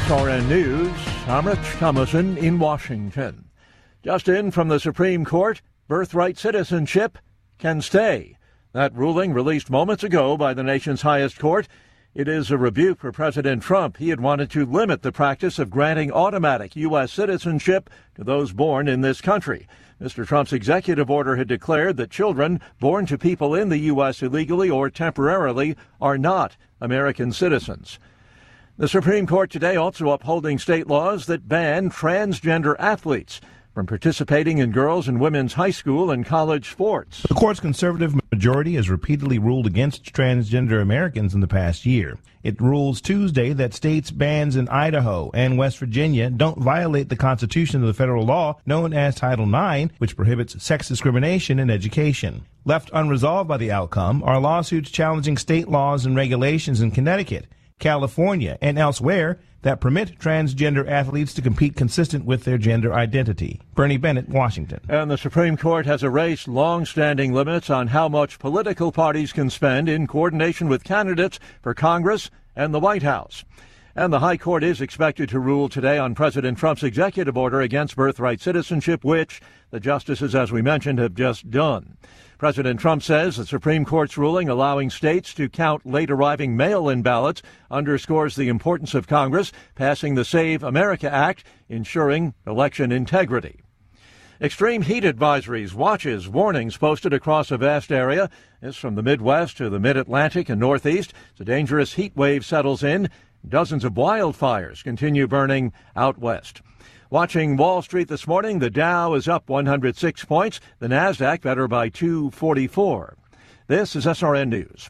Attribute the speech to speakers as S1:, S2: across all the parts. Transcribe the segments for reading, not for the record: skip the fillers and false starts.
S1: SRN News, I'm Rich Thomason in Washington. Just in from the Supreme Court, birthright citizenship can stay. That ruling released moments ago by the nation's highest court. It is a rebuke for President Trump. He had wanted to limit the practice of granting automatic U.S. citizenship to those born in this country. Mr. Trump's executive order had declared that children born to people in the U.S. illegally or temporarily are not American citizens. The Supreme Court today also upholding state laws that ban transgender athletes from participating in girls' and women's high school and college sports.
S2: The court's conservative majority has repeatedly ruled against transgender Americans in the past year. It rules Tuesday that states' bans in Idaho and West Virginia don't violate the Constitution of the federal law known as Title IX, which prohibits sex discrimination in education. Left unresolved by the outcome are lawsuits challenging state laws and regulations in Connecticut, California, and elsewhere that permit transgender athletes to compete consistent with their gender identity. Bernie Bennett, Washington.
S1: And the Supreme Court has erased long-standing limits on how much political parties can spend in coordination with candidates for Congress and the White House. And the High Court is expected to rule today on President Trump's executive order against birthright citizenship, which the justices, as we mentioned, have just done. President Trump says the Supreme Court's ruling allowing states to count late-arriving mail-in ballots underscores the importance of Congress passing the Save America Act, ensuring election integrity. Extreme heat advisories, watches, warnings posted across a vast area. This from the Midwest to the Mid-Atlantic and Northeast. As a dangerous heat wave settles in, dozens of wildfires continue burning out west. Watching Wall Street this morning, the Dow is up 106 points. The Nasdaq better by 244. This is SRN News.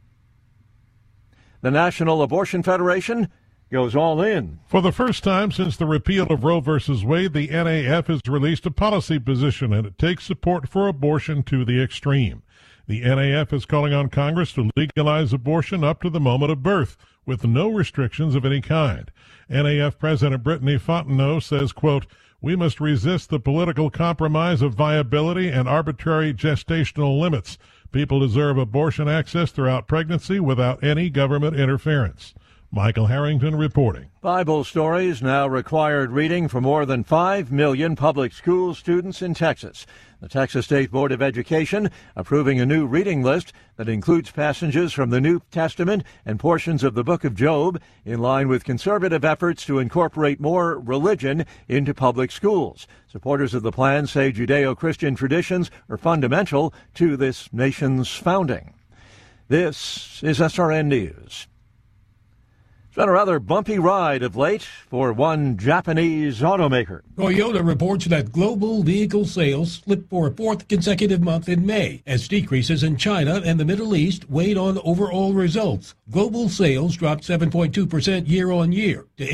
S1: The National Abortion Federation goes all in.
S3: For the first time since the repeal of Roe v. Wade, the NAF has released a policy position, and it takes support for abortion to the extreme. The NAF is calling on Congress to legalize abortion up to the moment of birth, with no restrictions of any kind. NAF President Brittany Fontenot says, quote, "We must resist the political compromise of viability and arbitrary gestational limits. People deserve abortion access throughout pregnancy without any government interference." Michael Harrington reporting.
S1: Bible stories now required reading for more than 5 million public school students in Texas. The Texas State Board of Education approving a new reading list that includes passages from the New Testament and portions of the book of Job, in line with conservative efforts to incorporate more religion into public schools. Supporters of the plan say Judeo-Christian traditions are fundamental to this nation's founding. This is SRN News. It's been a rather bumpy ride of late for one Japanese automaker.
S4: Toyota reports that global vehicle sales slipped for a fourth consecutive month in May, as decreases in China and the Middle East weighed on overall results. Global sales dropped 7.2% year-on-year to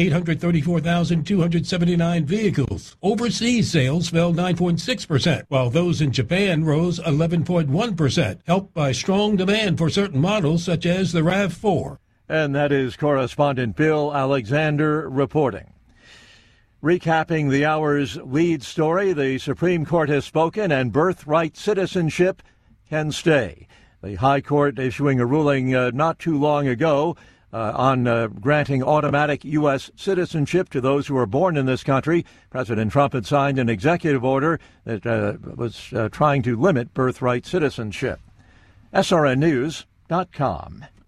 S4: 834,279 vehicles. Overseas sales fell 9.6%, while those in Japan rose 11.1%, helped by strong demand for certain models such as the RAV4.
S1: And that is correspondent Bill Alexander reporting. Recapping the hour's lead story, the Supreme Court has spoken and birthright citizenship can stay. The High Court issuing a ruling not too long ago on granting automatic U.S. citizenship to those who are born in this country. President Trump had signed an executive order that was trying to limit birthright citizenship. SRNnews.com.